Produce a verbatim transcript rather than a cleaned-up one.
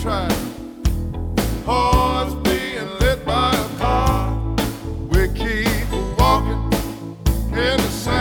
track. Horse being lit by a car. We keep walking in the sun.